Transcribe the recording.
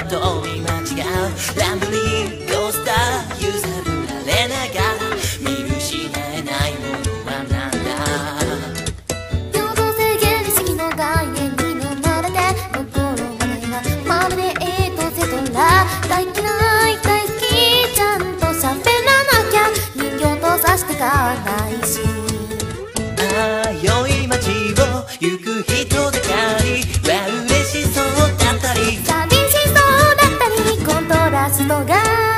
と見間違うランドリーコースター揺さぶられながら見失えないものはなんだ。 平等性原理主義の概念に飲まれて心までがまるでエイトセトラ大嫌い大好きちゃんと喋らなきゃ人形とさしてかないし迷い街を行く人だかりは嬉しそうだったり寂しそうだったりコントラストが